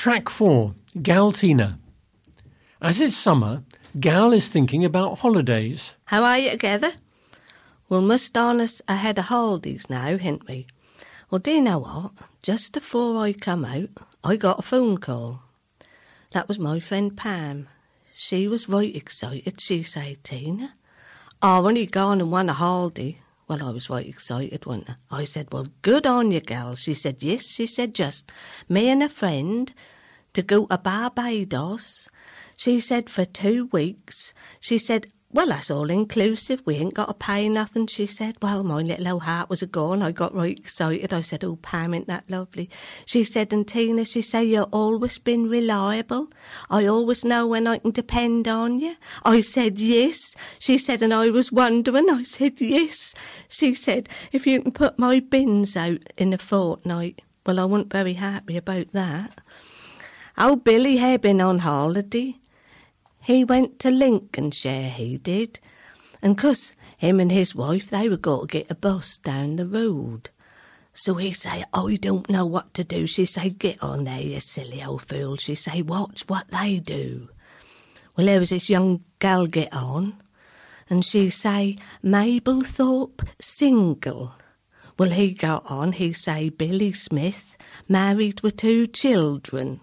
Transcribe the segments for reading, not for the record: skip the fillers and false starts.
Track 4, Gal Tina. As it's summer, Gal is thinking about holidays. How are you together? We must on us ahead of holidays now, hin't we? Well, do you know what? Just before I come out, I got a phone call. That was my friend Pam. She was right excited. She said, Tina, when you gone and won a holiday? Well, I was right excited, wasn't I? I said, well, good on you, gal. She said, yes. She said, just me and a friend to go to Barbados. She said, for 2 weeks. She said, well, that's all inclusive. We ain't got to pay nothing. She said, well, my little old heart was a-gone. I got right excited. I said, oh, Pam, ain't that lovely? She said, and Tina, she said, you've always been reliable. I always know when I can depend on you. I said, yes. She said, and I was wondering. I said, yes. She said, if you can put my bins out in a fortnight. Well, I wasn't very happy about that. Oh, Billy had been on holiday. He went to Lincolnshire, he did. And 'cause him and his wife, they were going to get a bus down the road. So he say, I don't know what to do. She say, get on there, you silly old fool. She say, watch what they do. Well, there was this young gal get on, and she say, Mablethorpe single. Well, he got on, he say, Billy Smith, married with 2 children.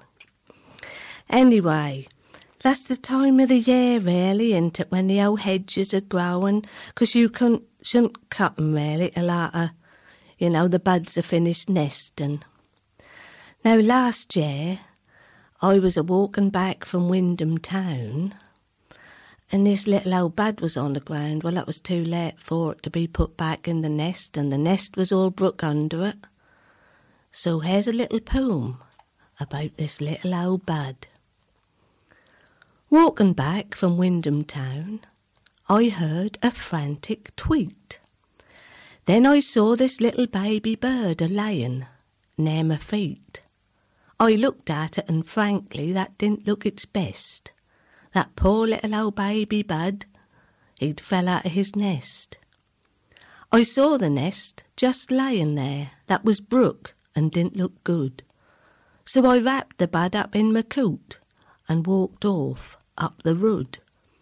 Anyway, that's the time of the year, really, isn't it, when the old hedges are growing, 'cause you shouldn't cut 'em, really, till after, the buds are finished nesting. Now, last year, I was a-walking back from Wyndham Town, and this little old bud was on the ground. Well, that was too late for it to be put back in the nest, and the nest was all broke under it. So here's a little poem about this little old bud. Walking back from Wyndham Town, I heard a frantic tweet. Then I saw this little baby bird a-laying near my feet. I looked at it, and frankly, that didn't look its best. That poor little old baby bud, he'd fell out of his nest. I saw the nest just laying there, that was brook and didn't look good. So I wrapped the bud up in my coat and walked off up the road.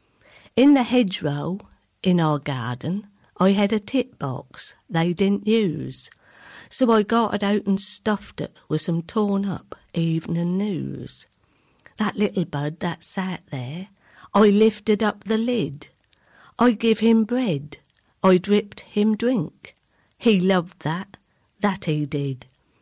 In the hedgerow in our garden, I had a tit box they didn't use, so I got it out and stuffed it with some torn up evening news. That little bud that sat there, I lifted up the lid. I give him bread, I dripped him drink. He loved that he did.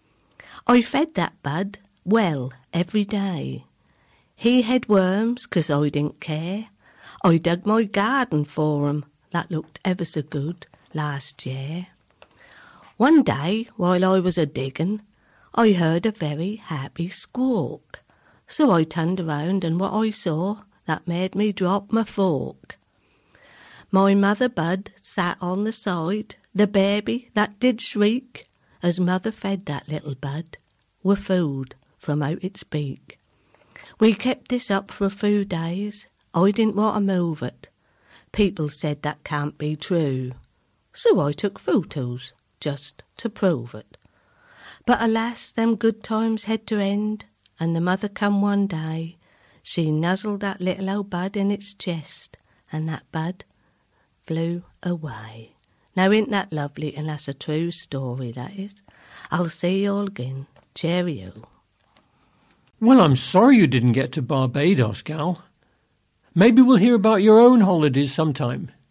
I fed that bud well every day. He had worms 'cause I didn't care. I dug my garden for 'em, that looked ever so good last year. One day, while I was a-digging, I heard a very happy squawk. So I turned around, and what I saw, that made me drop my fork. My mother bud sat on the side, the baby that did shriek, as mother fed that little bud with food from out its beak. We kept this up for a few days. I didn't want to move it. People said that can't be true. So I took photos, just to prove it. But alas, them good times had to end, and the mother come one day. She nuzzled that little old bud in its chest, and that bud flew away. Now, ain't that lovely? And that's a true story, that is. I'll see you all again. Cheerio. Well, I'm sorry you didn't get to Barbados, Gal. Maybe we'll hear about your own holidays sometime.